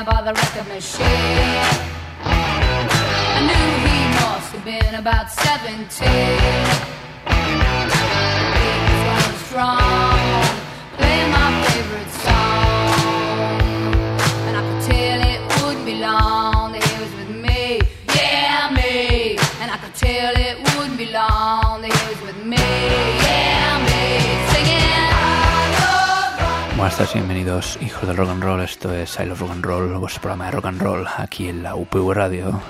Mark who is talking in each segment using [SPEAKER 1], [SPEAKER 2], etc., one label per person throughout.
[SPEAKER 1] by the record machine. I knew he must have been about 17. He was running strong, playing my favorite song, and I could tell it wouldn't be long that he was with me, yeah, me. And I could tell it wouldn't be long that he was with me, yeah, me. Singing I love.
[SPEAKER 2] Buenas tardes y bienvenidos, hijos del rock and roll. Esto es I Love Rock and Roll, vuestro programa de rock and roll aquí en la UPV Radio.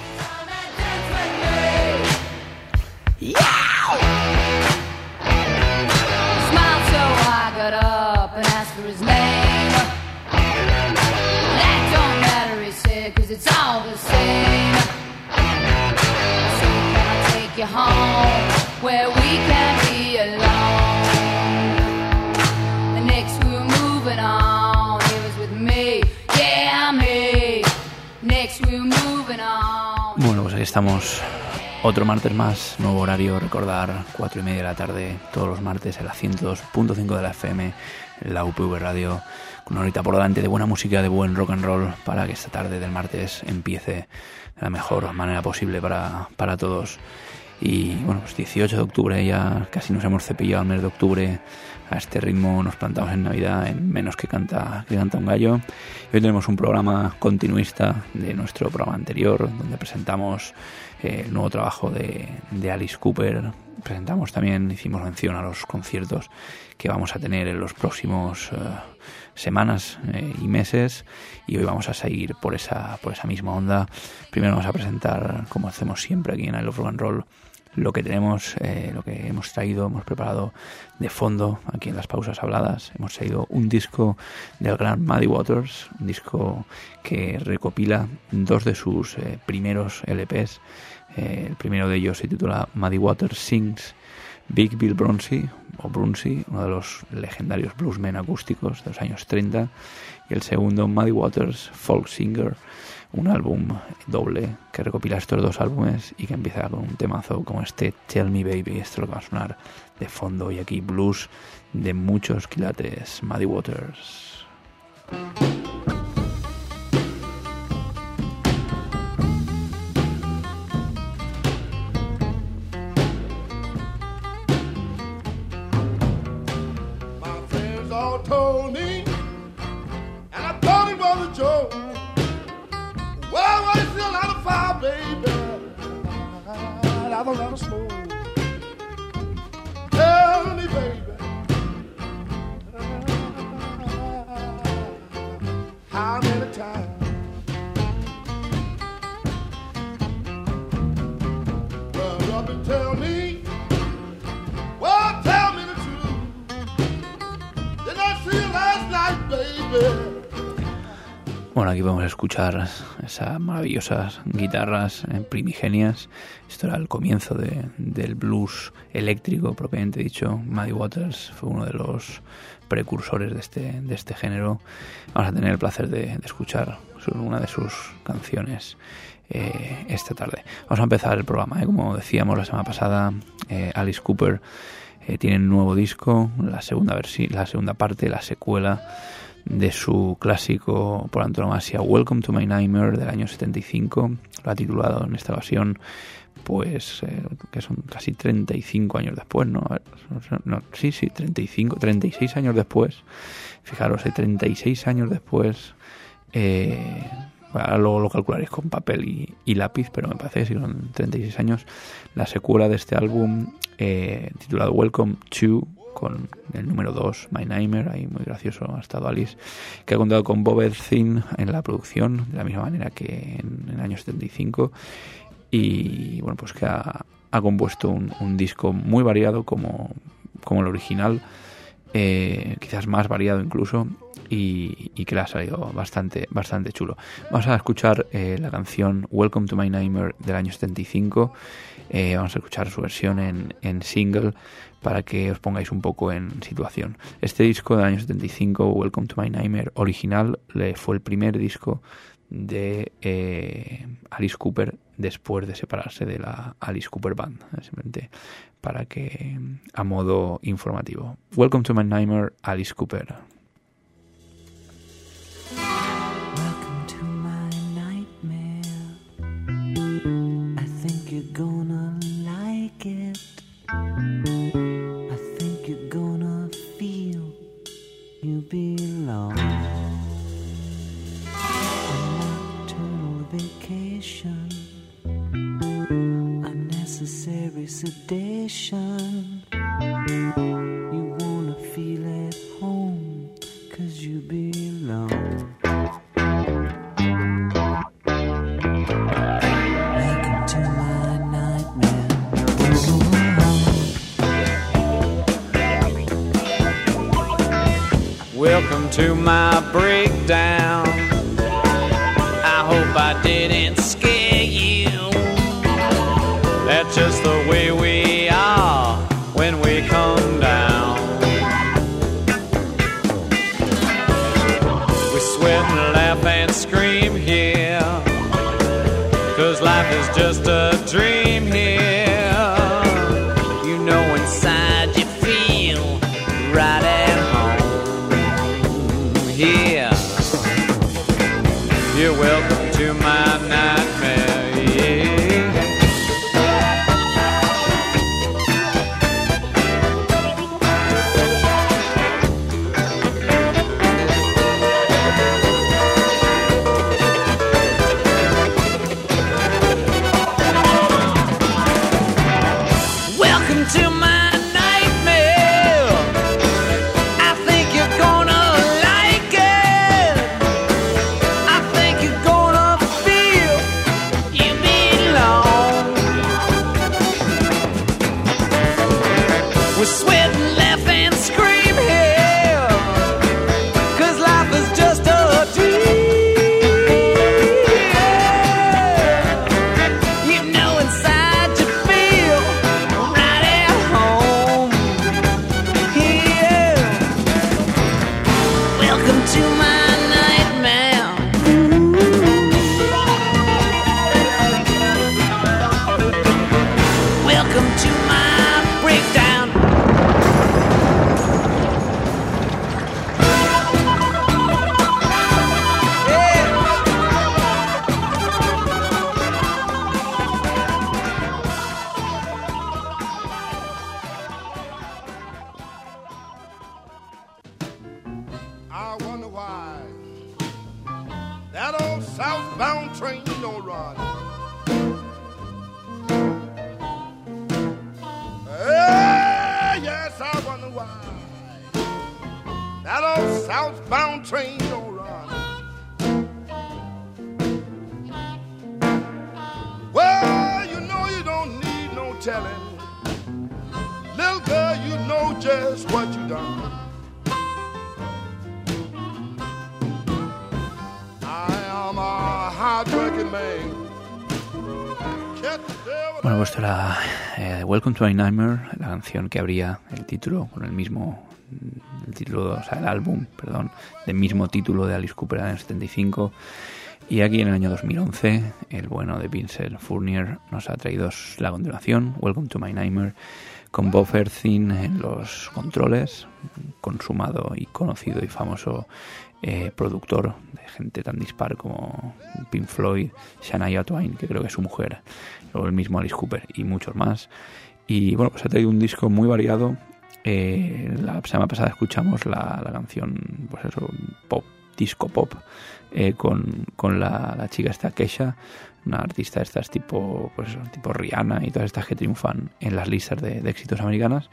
[SPEAKER 1] It's all the same. So can I take you home where we can be alone? And next we're moving on. He was with me, yeah, me. Next we're moving on.
[SPEAKER 2] Bueno, pues aquí estamos. Otro martes más, nuevo horario, recordar 4:30 de la tarde, todos los martes en la 102.5 de la FM, en la UPV Radio, con una horita por delante de buena música, de buen rock and roll, para que esta tarde del martes empiece de la mejor manera posible para todos. Y bueno, pues 18 de octubre, ya casi nos hemos cepillado el mes de octubre. A este ritmo nos plantamos en Navidad, en menos que canta un gallo. Y hoy tenemos un programa continuista de nuestro programa anterior, donde presentamos el nuevo trabajo de Alice Cooper. Presentamos también, hicimos mención a los conciertos que vamos a tener en los próximos semanas y meses, y hoy vamos a seguir por esa misma onda. Primero vamos a presentar, como hacemos siempre aquí en I Love Rock and Roll, lo que tenemos, lo que hemos traído, hemos preparado de fondo aquí en las pausas habladas. Hemos traído un disco del gran Muddy Waters, un disco que recopila dos de sus primeros LPs. El primero de ellos se titula Muddy Waters Sings Big Bill Brunsey, uno de los legendarios bluesmen acústicos de los años 30, y el segundo Muddy Waters Folk Singer, un álbum doble que recopila estos dos álbumes y que empieza con un temazo como este Tell Me Baby. Esto es lo que va a sonar de fondo, y aquí blues de muchos quilates, Muddy Waters.
[SPEAKER 3] Told me, and I thought it was a joke. Well, I still out of fire, baby. I don't have a smoke. Tell me, baby, how many times? Well, up and tell me. Well, tell me the truth. Did I see you last night, baby?
[SPEAKER 2] Bueno, aquí vamos a escuchar esas maravillosas guitarras primigenias. Esto era el comienzo del blues eléctrico, propiamente dicho. Muddy Waters fue uno de los precursores de este género. Vamos a tener el placer de escuchar una de sus canciones esta tarde. Vamos a empezar el programa. Como decíamos la semana pasada, Alice Cooper tiene un nuevo disco, la segunda parte, la secuela de su clásico por antonomasia Welcome to My Nightmare del año 75. Lo ha titulado en esta ocasión, pues que son casi 35 años después, ¿no? Sí, 36 años después. Fijaros, 36 años después. Ahora luego lo calcularéis con papel y lápiz, pero me parece que son 36 años. La secuela de este álbum, titulado Welcome to, con el número 2, My Nightmare, ahí muy gracioso ha estado Alice, que ha contado con Bob Ezrin en la producción, de la misma manera que en el año 75, y bueno, pues que ha compuesto un disco muy variado como el original, quizás más variado incluso, y que le ha salido bastante chulo. Vamos a escuchar la canción Welcome to My Nightmare del año 75. Vamos a escuchar su versión en single para que os pongáis un poco en situación. Este disco del año 75, Welcome to My Nightmare original, fue el primer disco de Alice Cooper después de separarse de la Alice Cooper Band, simplemente para que, a modo informativo. Welcome to My Nightmare, Alice Cooper.
[SPEAKER 4] Welcome to sedation. You wanna feel at home, 'cause you belong. Welcome to my nightmare. Welcome to my breakdown. I hope I didn't scare you. That's just the way we are when we come down. We sweat and laugh and scream here, 'cause life is just a dream here. You know inside you feel right at home here. You're welcome to my nightmare, yeah.
[SPEAKER 2] Bueno, pues era Welcome to My Nightmare, la canción que abría el título con el título, o sea, el álbum, perdón, del mismo título de Alice Cooper en el 75. Y aquí en el año 2011, el bueno de Vincent Furnier nos ha traído la continuación, Welcome to My Nightmare, con Bob Ezrin en los controles, consumado y conocido y famoso productor de gente tan dispar como Pink Floyd, Shania Twain, que creo que es su mujer, o el mismo Alice Cooper y muchos más. Y bueno, pues ha traído un disco muy variado. La semana pasada escuchamos la canción, pues eso, pop, disco pop, con la chica esta Kesha, una artista de estas tipo Rihanna y todas estas que triunfan en las listas de éxitos americanas.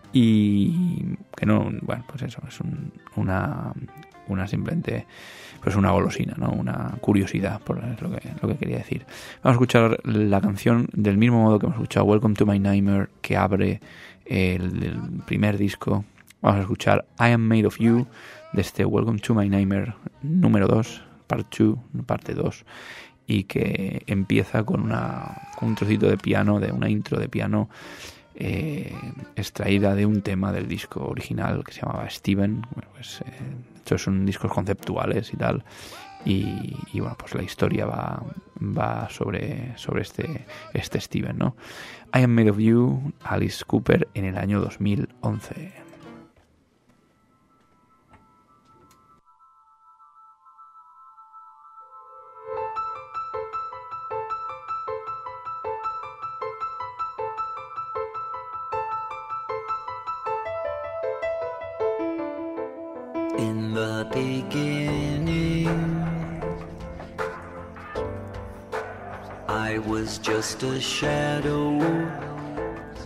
[SPEAKER 2] Y que no, bueno, pues eso, es una simplemente, pues una golosina, ¿no? Una curiosidad, por lo que quería decir. Vamos a escuchar la canción del mismo modo que hemos escuchado Welcome to My Nightmare, que abre el primer disco. Vamos a escuchar I Am Made of You, de este Welcome to My Nightmare número 2, parte 2, y que empieza con un trocito de piano, de una intro de piano extraída de un tema del disco original que se llamaba Steven. Bueno, pues estos son discos conceptuales y tal, y bueno, pues la historia va sobre este Steven, ¿no? I Am Made of You, Alice Cooper, en el año 2011.
[SPEAKER 4] In the beginning, I was just a shadow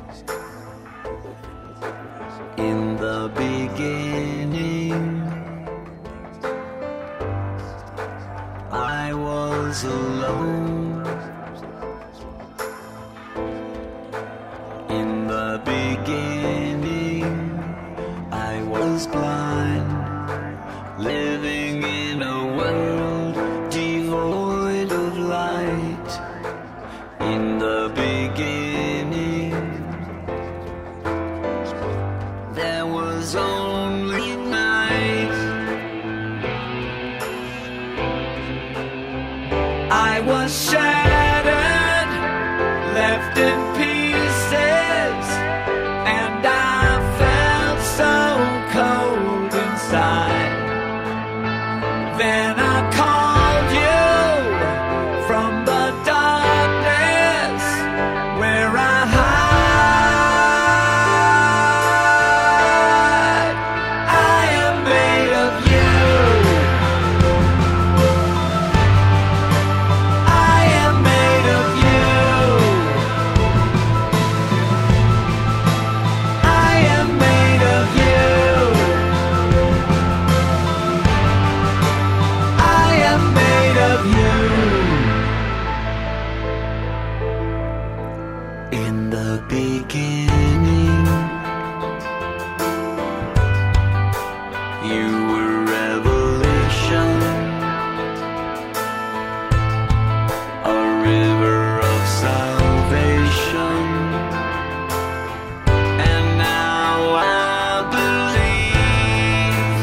[SPEAKER 4] In the beginning, I was alone. In the beginning, I was blind, living in a world devoid of light. In the beginning, there was only night. I was shattered, left in pieces, and I felt so cold inside. Then I called you from the darkness where I hide. I am made of you. I am made of you. I am made of you. I am made of you. In the beginning, you were revelation, a river of salvation, and now I believe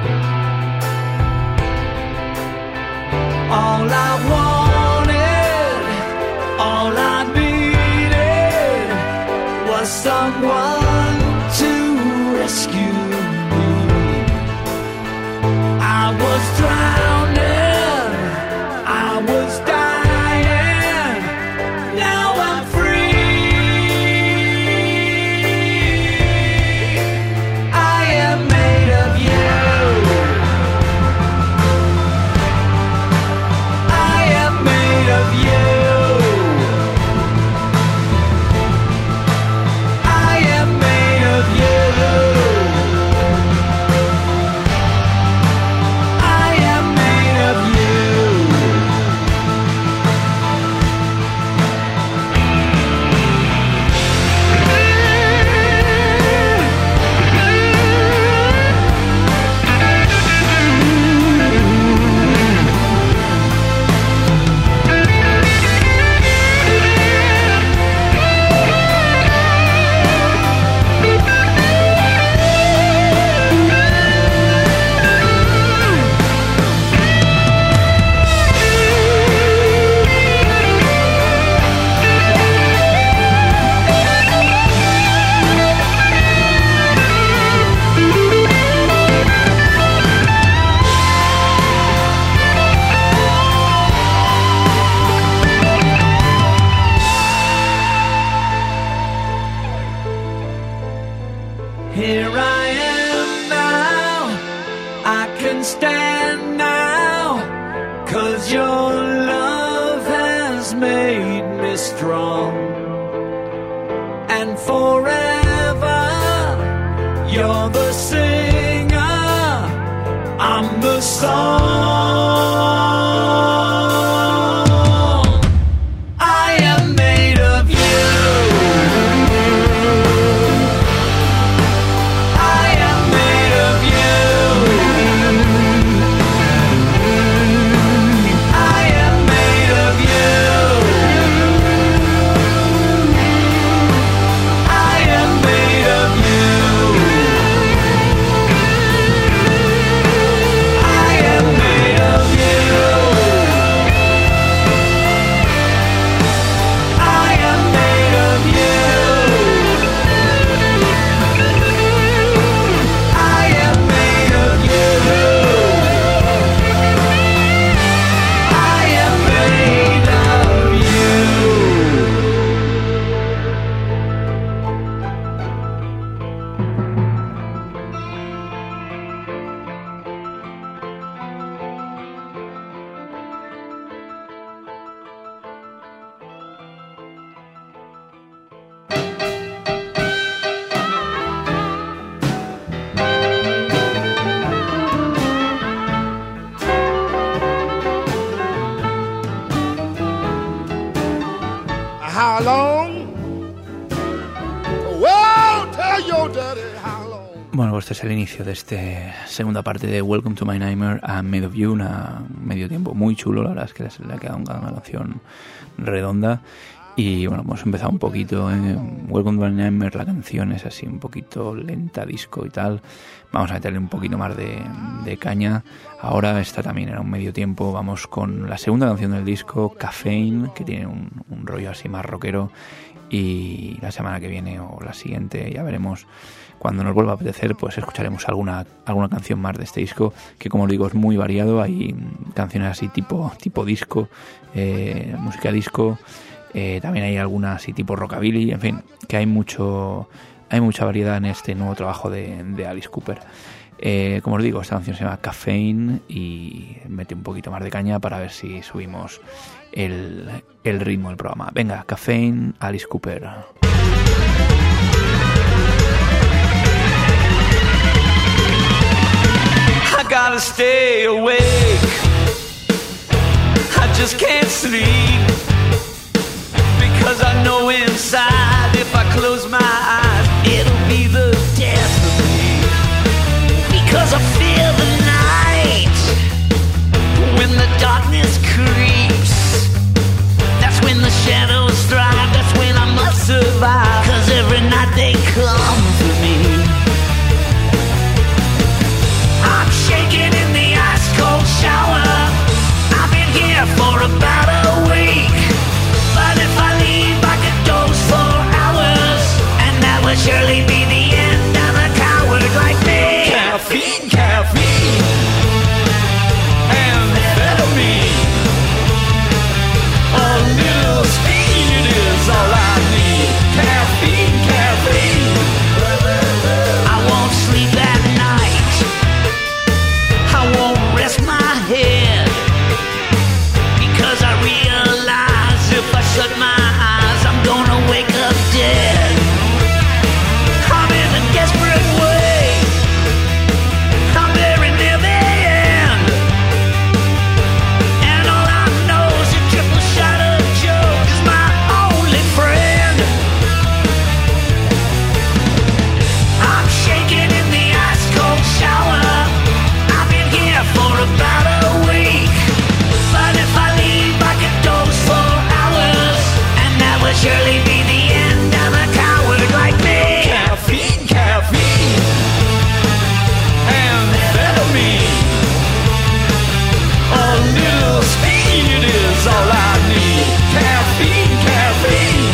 [SPEAKER 4] all I wanted, all I needed was someone to rescue me. I was drowning, I was dying, now I'm free. I am made of you. I am made of you. I am made of you. I am made of you. Here I am now, I can stand now, 'cause your love has made me strong. And forever, you're the singer, I'm the song. I am made of you. I am made of you. I am made of you. I am made of you. I am made
[SPEAKER 3] how long? Well, tell your daddy how long.
[SPEAKER 2] Bueno, pues este es el inicio de esta segunda parte de Welcome to My Nightmare, I'm Made of You, una medio tiempo muy chulo, la verdad es que le ha quedado una canción redonda. Y bueno, hemos empezado un poquito en Welcome to My Nightmare, la canción es así un poquito lenta, disco y tal. Vamos a meterle un poquito más de caña. Ahora esta también era un medio tiempo. Vamos con la segunda canción del disco, Caffeine, que tiene un rollo así más rockero. Y la semana que viene o la siguiente, ya veremos, cuando nos vuelva a apetecer, pues escucharemos alguna canción más de este disco, que como os digo es muy variado. Hay canciones así tipo disco, música disco. También hay algunas así tipo rockabilly, en fin, que hay mucha variedad en este nuevo trabajo de Alice Cooper. Como os digo, esta canción se llama Caffeine y mete un poquito más de caña para ver si subimos el ritmo del programa. Venga, Caffeine, Alice Cooper.
[SPEAKER 4] I gotta stay awake, I just can't sleep, because I know inside if I close my eyes it'll be the death of me, because I fear the night when the darkness creeps, that's when the shadows thrive, that's when I must survive, cause every night they come for me. I'm shaking in the ice cold shower, I've been here for about a week, but if I leave I could doze for hours, and that would surely be the end of a coward like me. Caffeine, caffeine, amphetamine, a little speed is all I need. Caffeine, caffeine, I won't sleep at night, I won't rest my head, because I realize if I shut my eyes I'm gonna wake up dead. I'm in a desperate way, I'm very near the end, and all I know is a triple shot of Joe is my only friend. I'm shaking in the ice cold shower, I've been here for about a week, but if I leave I could doze for hours, and that would surely be the end of a coward like me. Caffeine, caffeine, amphetamine, a little speed is all I need. Caffeine, caffeine,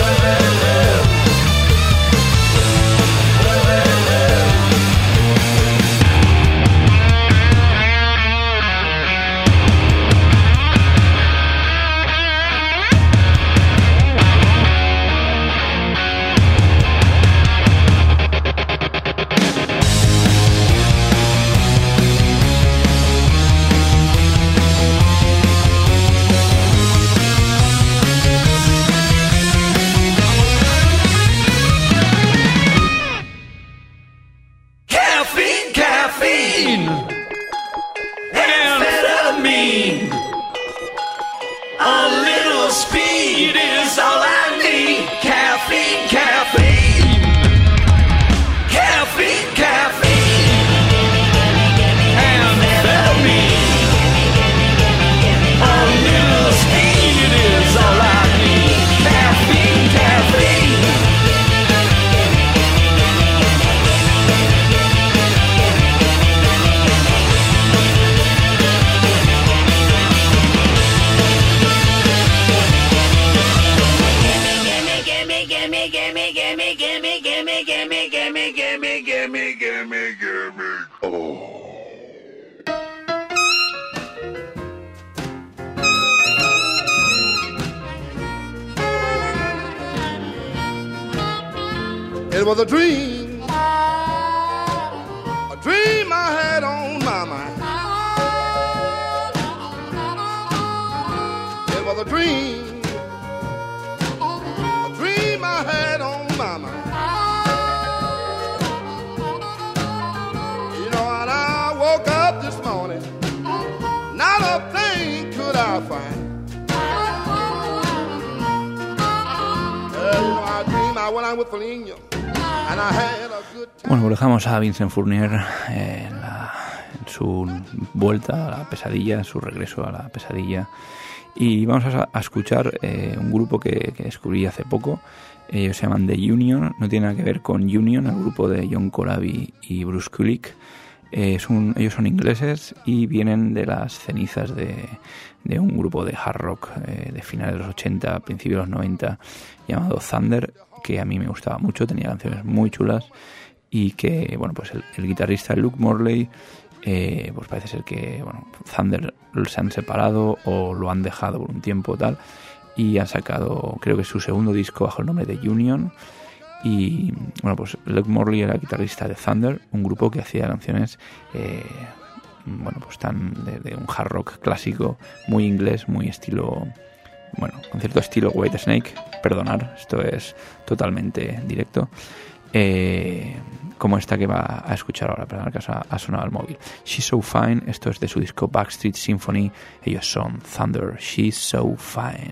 [SPEAKER 4] caffeine, caffeine, amphetamine, a little speed is all I need. Caffeine, caffeine, caffeine, caffeine, amphetamine, a little speed is all I need. Caffeine, caffeine.
[SPEAKER 3] It was a dream I had on my mind. It was a dream I had on my mind. You know, and I woke up this morning, not a thing could I find. when I'm with Felinia, and I had a good time.
[SPEAKER 2] Bueno, pues dejamos a Vincent Fournier en su vuelta a la pesadilla, su regreso a la pesadilla. Y vamos a escuchar un grupo que descubrí hace poco. Ellos se llaman The Union, no tiene nada que ver con Union, el grupo de John Corabi y Bruce Kulick. Ellos son ingleses y vienen de las cenizas de un grupo de hard rock de finales de los 80, principios de los 90, llamado Thunder, que a mí me gustaba mucho, tenía canciones muy chulas y que, bueno, pues el guitarrista Luke Morley, pues parece ser que, bueno, Thunder se han separado o lo han dejado por un tiempo tal, y han sacado, creo que su segundo disco bajo el nombre de Union. Y bueno, pues Luke Morley era guitarrista de Thunder, un grupo que hacía canciones bueno, pues tan de un hard rock clásico, muy inglés, muy estilo, bueno, con cierto estilo Whitesnake. Perdonar, esto es totalmente directo, como esta que va a escuchar ahora, pero en el caso ha sonado al móvil. She's So Fine, esto es de su disco Backstreet Symphony. Ellos son Thunder, She's So Fine.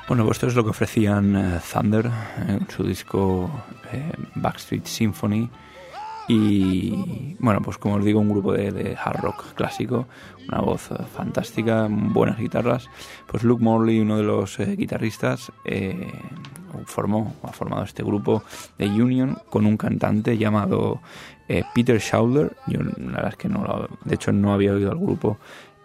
[SPEAKER 2] Bueno, pues esto es lo que ofrecían Thunder en su disco Backstreet Symphony. Y bueno, pues como os digo, un grupo de hard rock clásico, una voz fantástica, buenas guitarras. Pues Luke Morley, uno de los guitarristas, ha formado este grupo de Union con un cantante llamado Peter Schauler. Yo la verdad es que de hecho no había oído al grupo,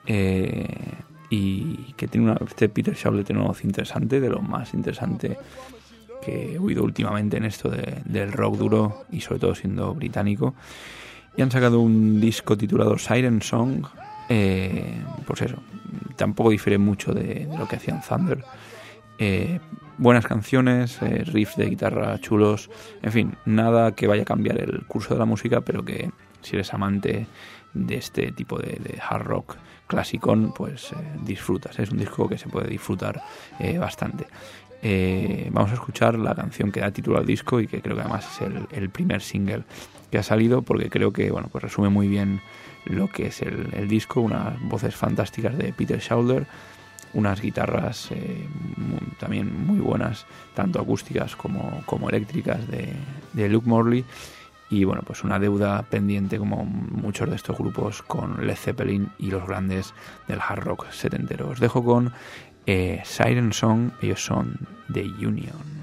[SPEAKER 2] y que tiene este Peter Schauler tiene una voz interesante, de lo más interesante que he oído últimamente en esto del rock duro, y sobre todo siendo británico. Y han sacado un disco titulado Siren Song. Pues eso, tampoco difiere mucho de lo que hacían Thunder. Buenas canciones, riffs de guitarra chulos, en fin, nada que vaya a cambiar el curso de la música, pero que si eres amante de este tipo de hard rock clasicón, pues disfrutas. Es un disco que se puede disfrutar bastante. Vamos a escuchar la canción que da título al disco y que creo que además es el primer single que ha salido, porque creo que bueno, pues resume muy bien lo que es el disco. Unas voces fantásticas de Peter Schauler, unas guitarras también muy buenas, tanto acústicas como eléctricas, de Luke Morley. Y bueno, pues una deuda pendiente, como muchos de estos grupos, con Led Zeppelin y los grandes del hard rock setentero. Os dejo con Siren Song. Ellos son The Union.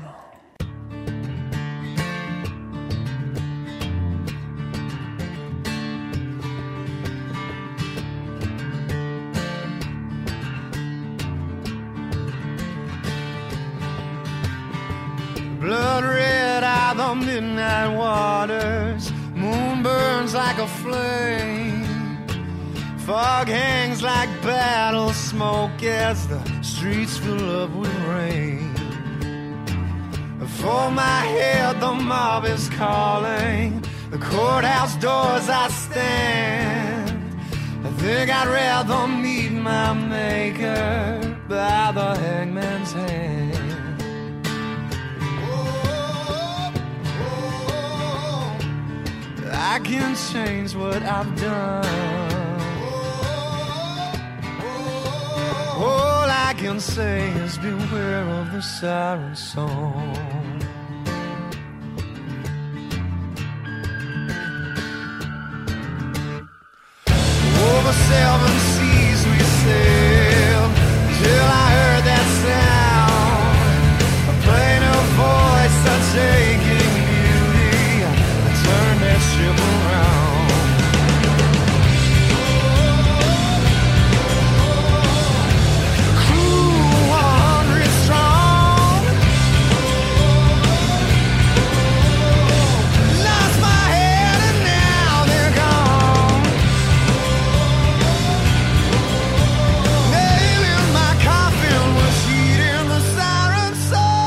[SPEAKER 5] Blood red are the midnight waters, moon burns like a flame, fog hangs like battle smoke as the streets fill up with rain. For my head the mob is calling, the courthouse doors I stand. I think I'd rather meet my maker by the hangman's hand. I can change what I've done. All I can say is beware of the siren song. Over 7 seas we sailed till I heard that sound, a plainer voice, a taking beauty. I turned that ship around. Crew 100 strong, lost my head and now they're gone. Nail in my coffin was heating the siren song.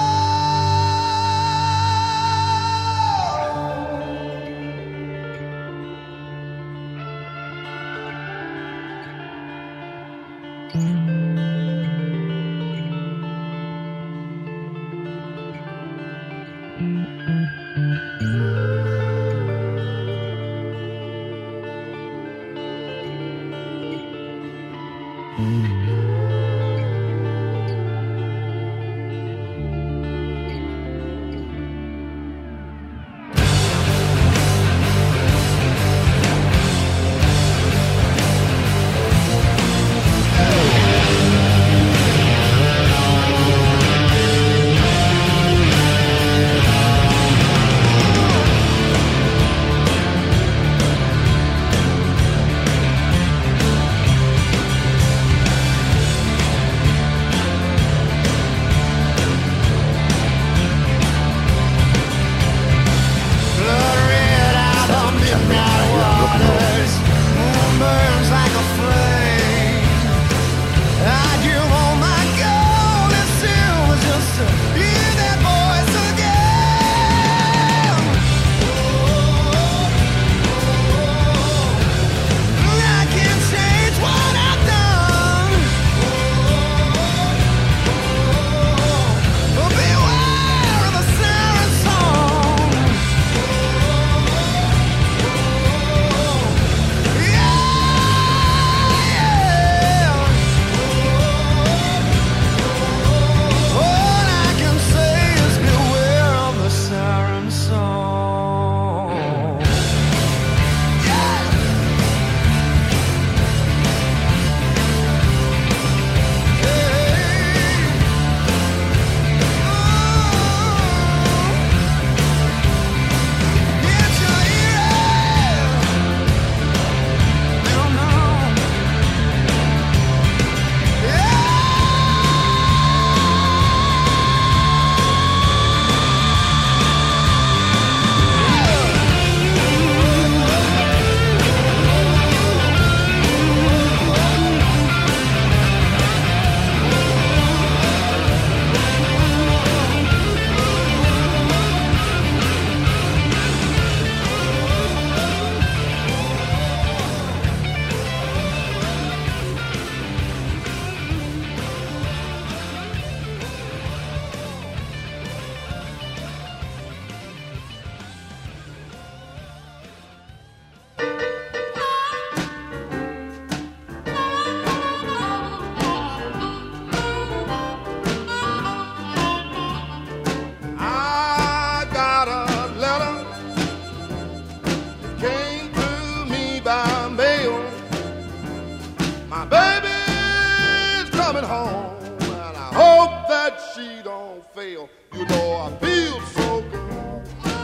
[SPEAKER 3] that she don't fail. You know I feel so good.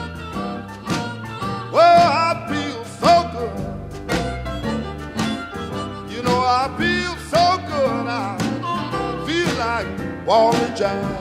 [SPEAKER 3] Well, I feel so good. You know I feel so good. I feel like Wally Jack.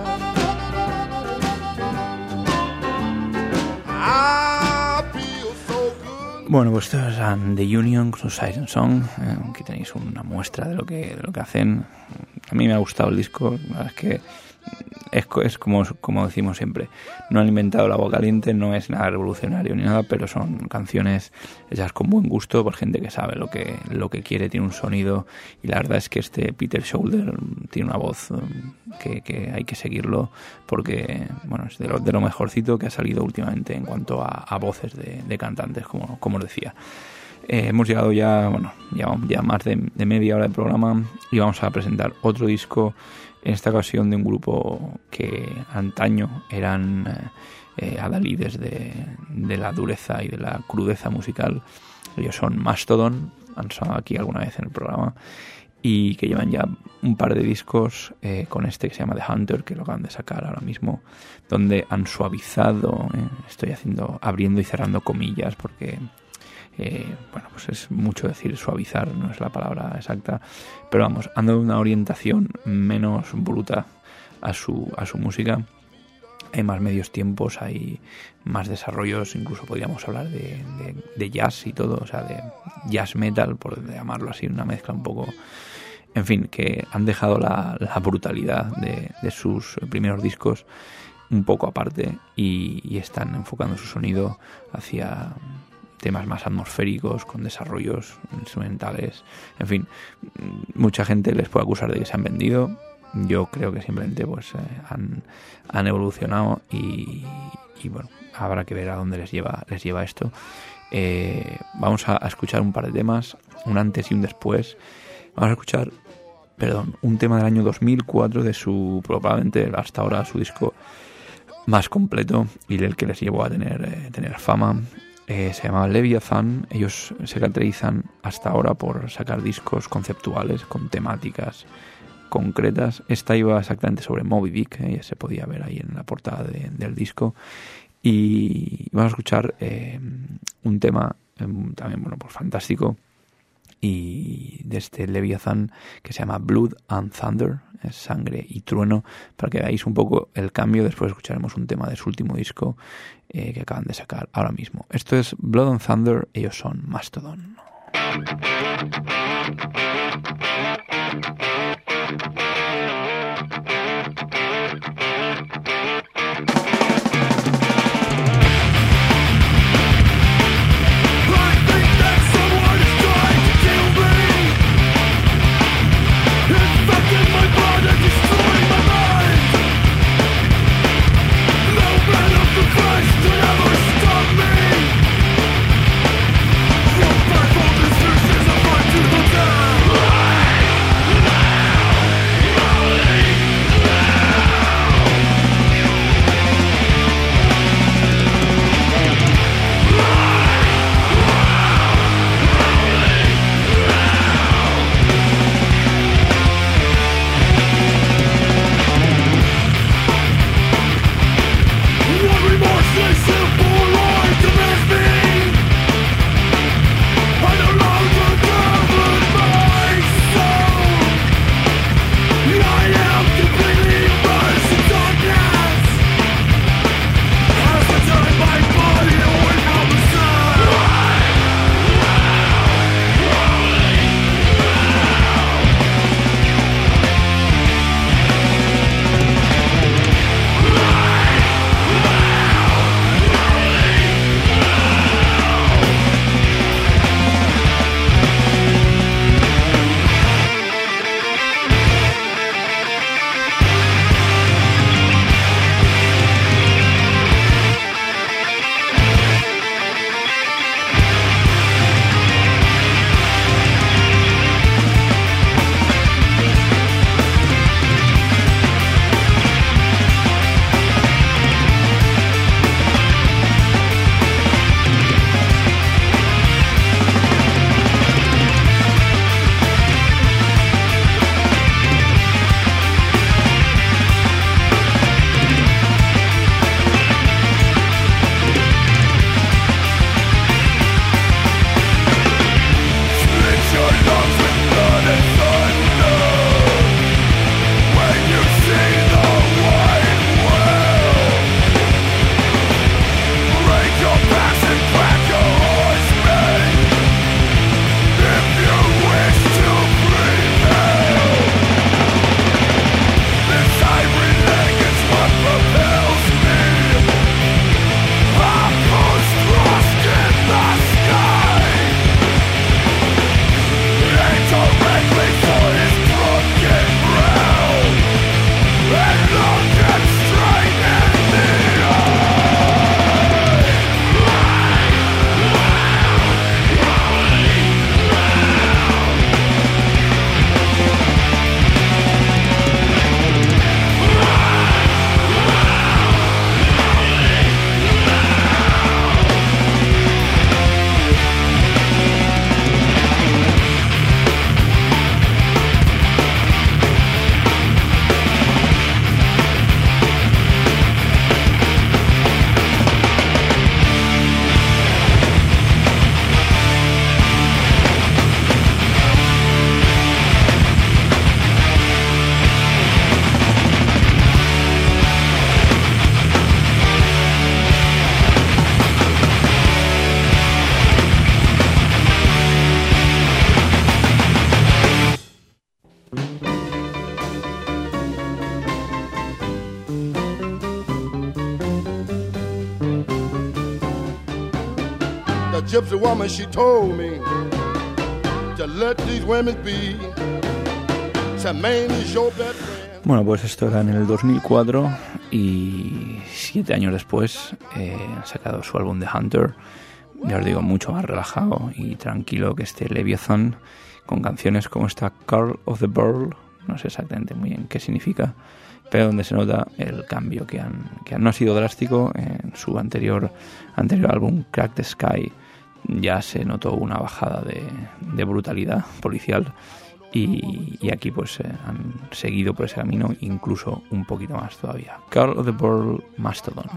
[SPEAKER 3] I feel so good.
[SPEAKER 2] Bueno, pues estos eran The Union con su Siren Song. Aquí tenéis una muestra de lo que hacen. A mí me ha gustado el disco. La verdad es que es como decimos siempre, no han inventado el agua caliente, no es nada revolucionario ni nada, pero son canciones hechas con buen gusto por gente que sabe lo que quiere, tiene un sonido, y la verdad es que este Peter Shoulder tiene una voz que hay que seguirlo, porque bueno, es de lo mejorcito que ha salido últimamente en cuanto a voces de cantantes, como os decía. Hemos llegado ya más de media hora de programa y vamos a presentar otro disco, en esta ocasión de un grupo que antaño eran adalides de la dureza y de la crudeza musical. Ellos son Mastodon, han sonado aquí alguna vez en el programa, y que llevan ya un par de discos con este que se llama The Hunter, que lo acaban de sacar ahora mismo, donde han suavizado, estoy abriendo y cerrando comillas porque bueno, pues es mucho decir suavizar, no es la palabra exacta, pero vamos, han dado una orientación menos bruta a su música. Hay más medios tiempos, hay más desarrollos, incluso podríamos hablar de jazz y todo, o sea, de jazz metal, por llamarlo así, una mezcla un poco, en fin, que han dejado la brutalidad de sus primeros discos un poco aparte y están enfocando su sonido hacia temas más atmosféricos, con desarrollos instrumentales. En fin, mucha gente les puede acusar de que se han vendido. Yo creo que simplemente pues han evolucionado y bueno, habrá que ver a dónde les lleva esto. Vamos a escuchar un par de temas, un antes y un después. Vamos a escuchar, un tema del año 2004 de su, probablemente hasta ahora, su disco más completo y del que les llevó a tener fama. Se llamaba Leviathan. Ellos se caracterizan hasta ahora por sacar discos conceptuales con temáticas concretas. Esta iba exactamente sobre Moby Dick, ya se podía ver ahí en la portada del disco. Y vamos a escuchar un tema también, bueno, pues fantástico, y de este Leviathan, que se llama Blood and Thunder, es sangre y trueno, para que veáis un poco el cambio. Después escucharemos un tema de su último disco que acaban de sacar ahora mismo. Esto es Blood and Thunder, ellos son Mastodon.
[SPEAKER 6] This is a fight to the death.
[SPEAKER 3] The gypsy woman, she told me to let these women be. Maine is your best friend.
[SPEAKER 2] Bueno, pues esto era en el 2004 y 7 años después han sacado su álbum The Hunter. Ya os digo, mucho más relajado y tranquilo que este Leviathan, con canciones como esta Call of the Bird. No sé exactamente muy bien qué significa, pero donde se nota el cambio que no ha sido drástico. En su anterior álbum Crack the Sky ya se notó una bajada de brutalidad policial y aquí pues han seguido por ese camino, incluso un poquito más todavía. Call of the Bird, Mastodon.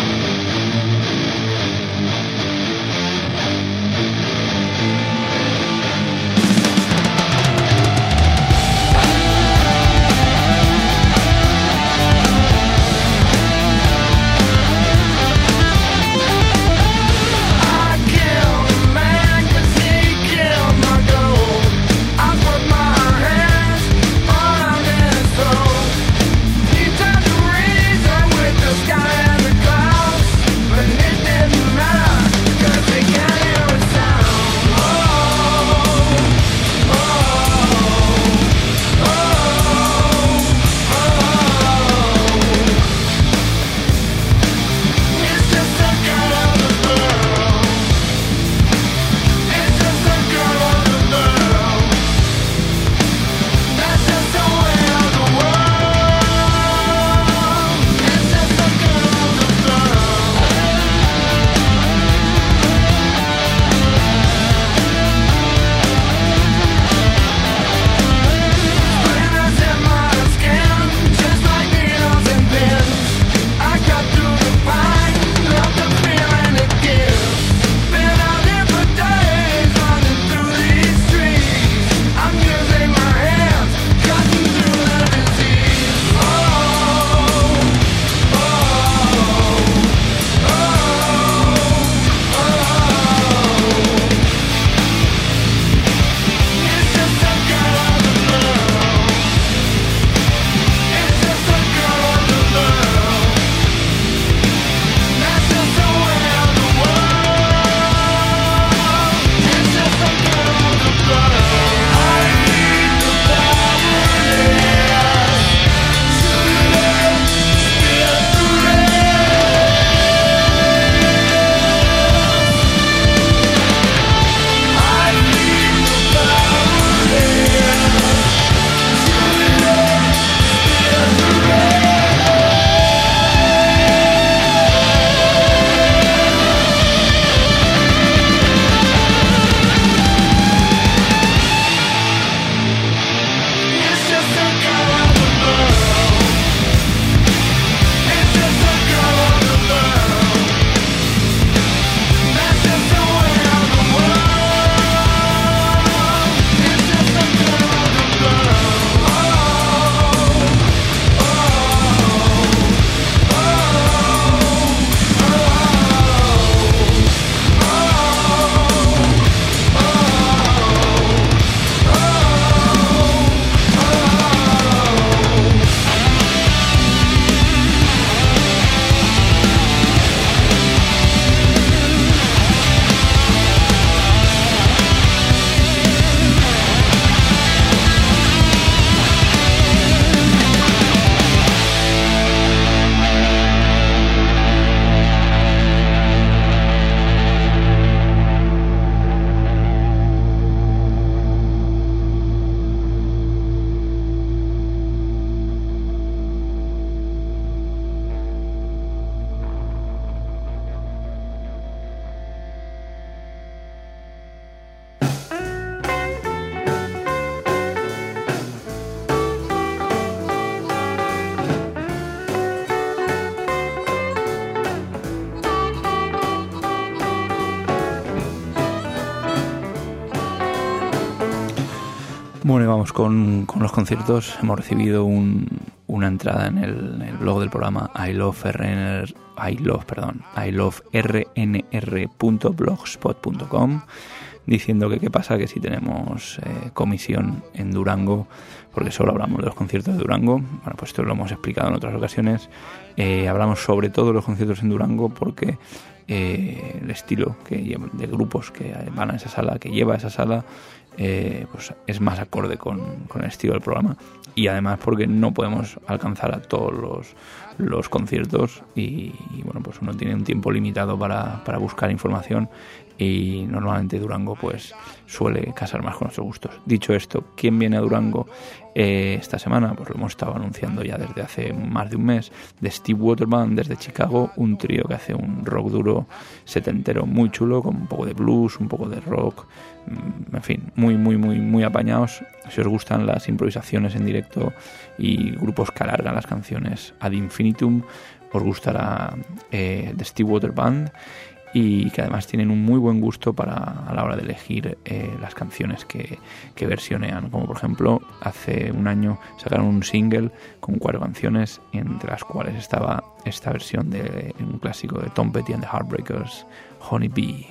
[SPEAKER 2] Bueno, y vamos con los conciertos. Hemos recibido una entrada en el blog del programa iloverrnr.blogspot.com diciendo que qué pasa, que si tenemos comisión en Durango, porque solo hablamos de los conciertos de Durango. Bueno, pues esto lo hemos explicado en otras ocasiones. Hablamos sobre todo de los conciertos en Durango porque el estilo de grupos que van a esa sala, que lleva a esa sala, pues es más acorde con el estilo del programa, y además porque no podemos alcanzar a todos los conciertos y bueno, pues uno tiene un tiempo limitado para buscar información, y normalmente Durango pues suele casar más con nuestros gustos. Dicho esto, ¿quién viene a Durango esta semana? Pues lo hemos estado anunciando ya desde hace más de un mes. The Steve Water Band desde Chicago, un trío que hace un rock duro setentero muy chulo, con un poco de blues, un poco de rock, en fin, muy apañados. Si os gustan las improvisaciones en directo y grupos que alargan las canciones ad infinitum, os gustará The Steve Water Band, y que además tienen un muy buen gusto a la hora de elegir las canciones que versionean. Como por ejemplo, hace un año sacaron un single con 4 canciones, entre las cuales estaba esta versión de un clásico de Tom Petty and the Heartbreakers, Honey Bee.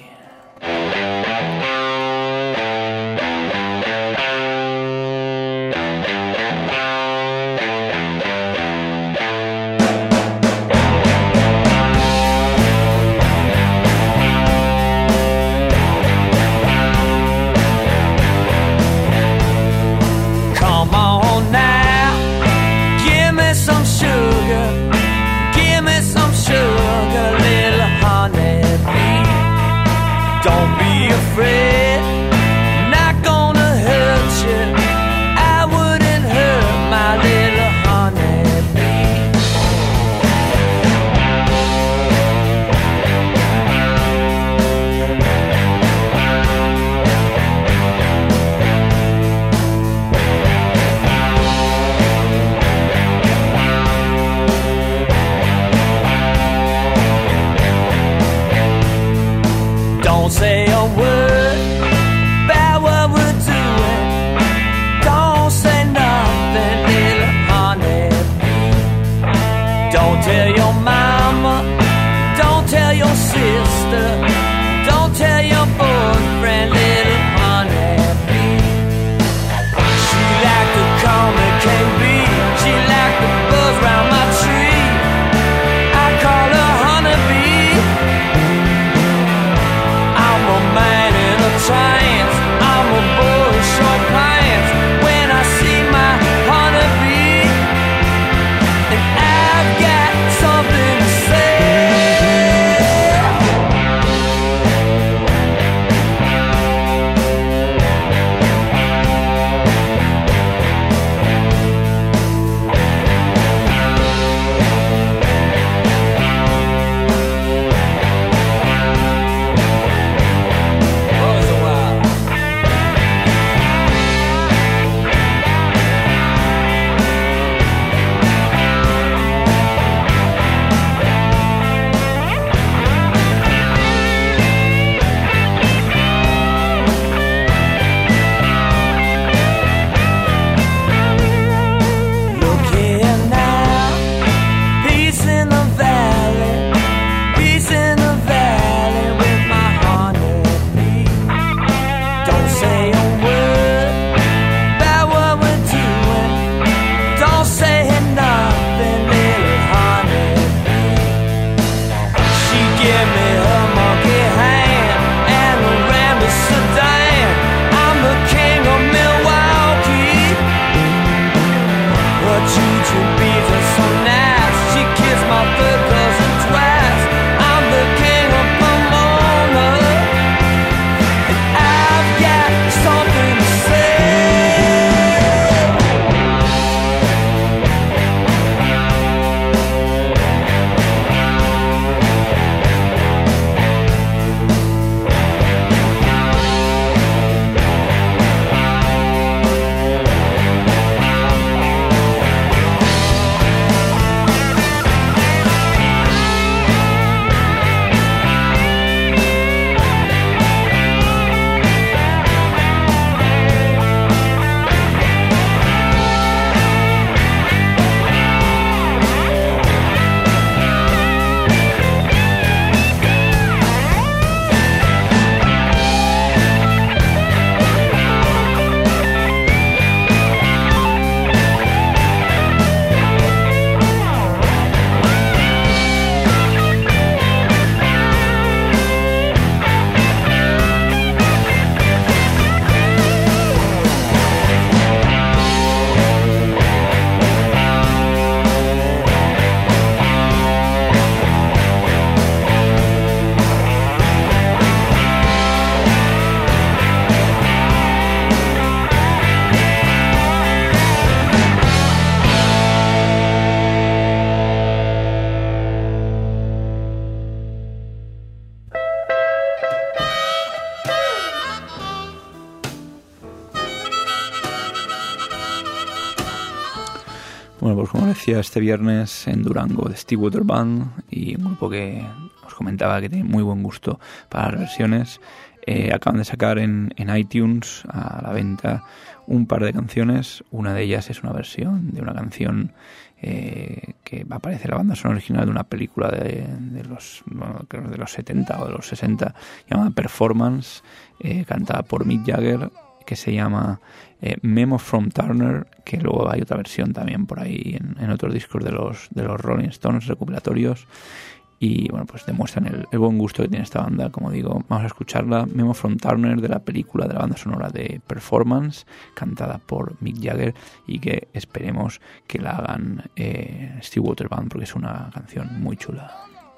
[SPEAKER 2] decía, este viernes en Durango, de Stillwater Band, y un grupo que os comentaba que tiene muy buen gusto para las versiones. Acaban de sacar en iTunes a la venta un par de canciones. Una de ellas es una versión de una canción que va a aparecer la banda sonora original de una película de los 70 o de los 60, llamada Performance, cantada por Mick Jagger, que se llama Memo from Turner, que luego hay otra versión también por ahí en otros discos de los Rolling Stones recopilatorios. Y bueno, pues demuestran el buen gusto que tiene esta banda. Como digo, vamos a escucharla, Memo from Turner, de la película, de la banda sonora de Performance, cantada por Mick Jagger, y que esperemos que la hagan Stillwater Band, porque es una canción muy chula.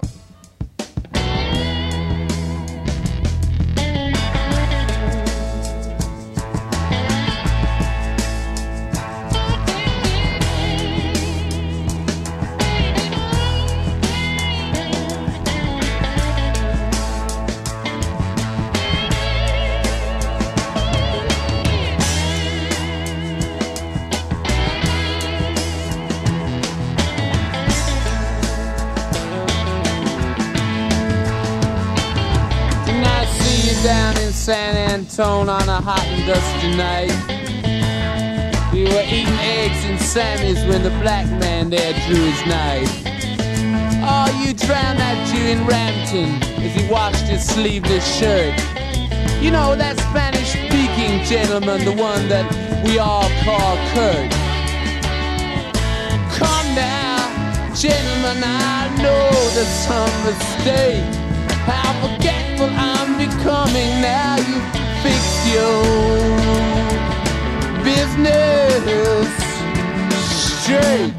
[SPEAKER 6] Down in San Antonio on a hot and dusty night, we were eating eggs and Sammy's when the black man there drew his knife. Oh, you drowned that Jew in Rampton as he washed his sleeveless shirt. You know, that Spanish-speaking gentleman, the one that we all call Kurt. Come now, gentlemen, I know there's some mistake. How forgetful I'm becoming now. You fixed your business straight.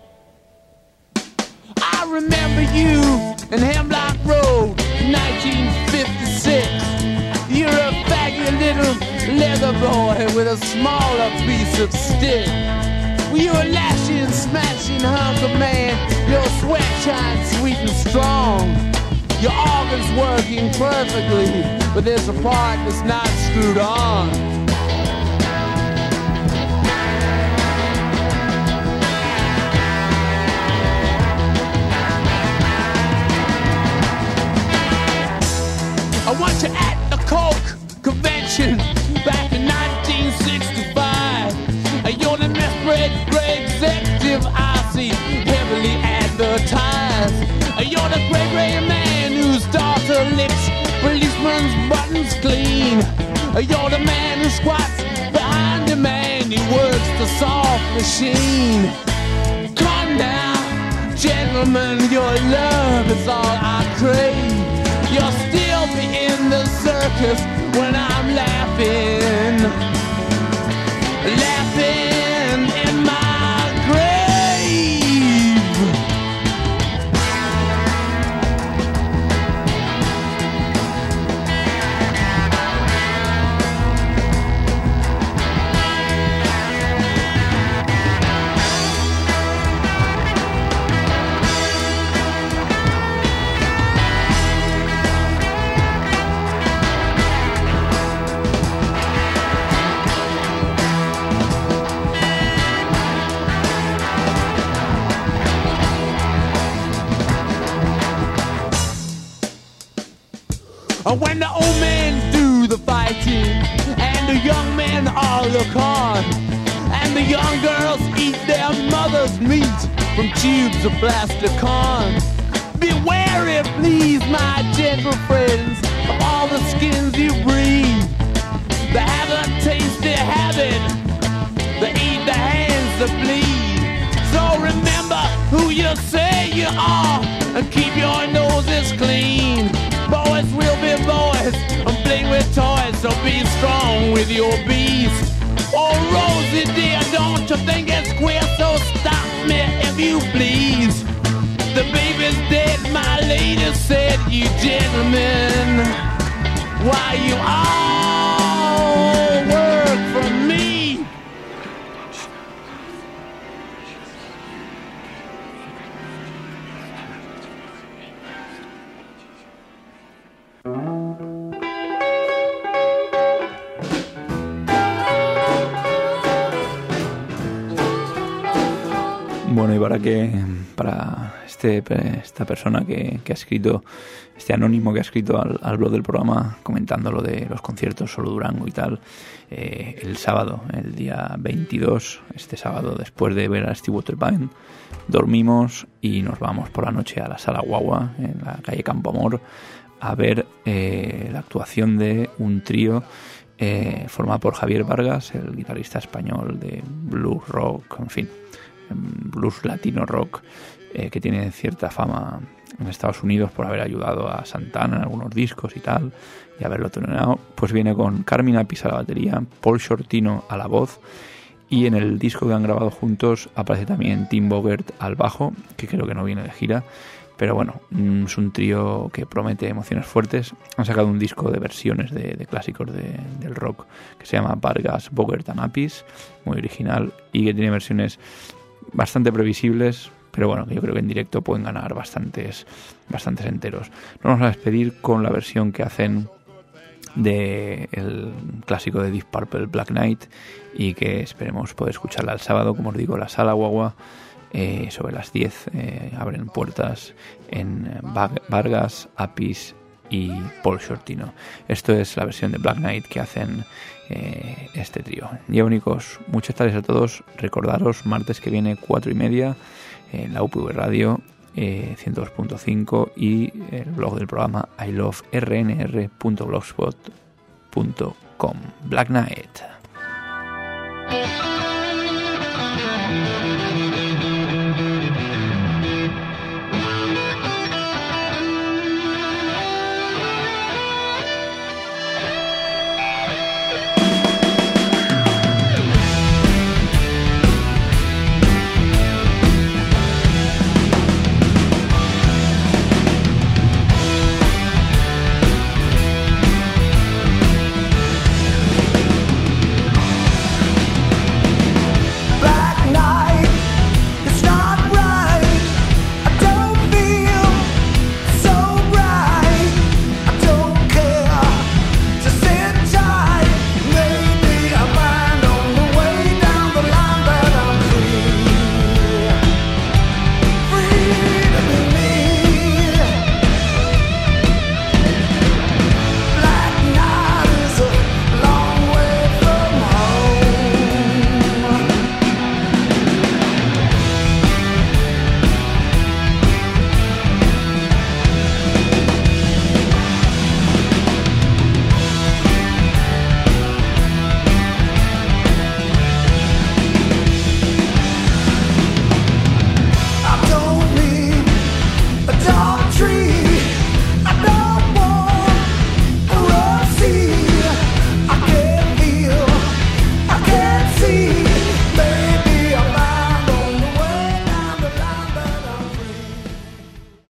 [SPEAKER 6] I remember you in Hemlock Road, 1956. You're a faggy little leather boy with a smaller piece of stick. You were lashing and smashing hunk of man. Your sweat shines sweet and strong. Your organ's working perfectly, but there's a part that's not screwed on. I want you at the Coke convention back in 1965. You're the great executive I see heavily advertised. You're the great man whose daughter licks policeman's buttons clean. You're the man who squats behind the man who works the soft machine. Come now, gentlemen, your love is all I crave. You'll still be in the circus when I'm laughing in my grave. When the old men do the fighting and the young men all look on, and the young girls eat their mother's meat from tubes of plastic corn. Beware, please, my gentle friends, of all the skins you breathe. They have a tasty habit, they eat the hands that bleed. So remember who you say you are and keep your noses clean. Boys will be boys and play with toys, so be strong with your bees. Oh, Rosie dear, don't you think it's queer? So stop me if you please. The baby's dead, my lady said, you gentlemen, why you all work for me?
[SPEAKER 2] Bueno, Bueno, y para esta persona que ha escrito, este anónimo que ha escrito al blog del programa comentando lo de los conciertos Solo Durango y tal, el sábado, el día 22, este sábado, después de ver a Stillwater Band, dormimos y nos vamos por la noche a la Sala Guagua, en la calle Campoamor, a ver la actuación de un trío formado por Javier Vargas, el guitarrista español de blues rock, en fin, blues latino rock, que tiene cierta fama en Estados Unidos por haber ayudado a Santana en algunos discos y tal, y haberlo toneado. Pues viene con Carmine Appice a la batería, Paul Shortino a la voz, y en el disco que han grabado juntos aparece también Tim Bogert al bajo, que creo que no viene de gira, pero bueno, es un trío que promete emociones fuertes. Han sacado un disco de versiones de clásicos del rock que se llama Vargas, Bogert and Appice, muy original, y que tiene versiones bastante previsibles, pero bueno, que yo creo que en directo pueden ganar bastantes enteros. Nos vamos a despedir con la versión que hacen del clásico de Deep Purple, Black Knight, y que esperemos poder escucharla el sábado, como os digo, la Sala Guagua, sobre las 10, abren puertas en Vargas, Appice y Paul Shortino. Esto es la versión de Black Knight que hacen este trío. Diabónicos, muchas gracias a todos. Recordaros, martes que viene 4:30 en la UPV Radio 102.5 y el blog del programa iloverrnr.blogspot.com. Black Knight.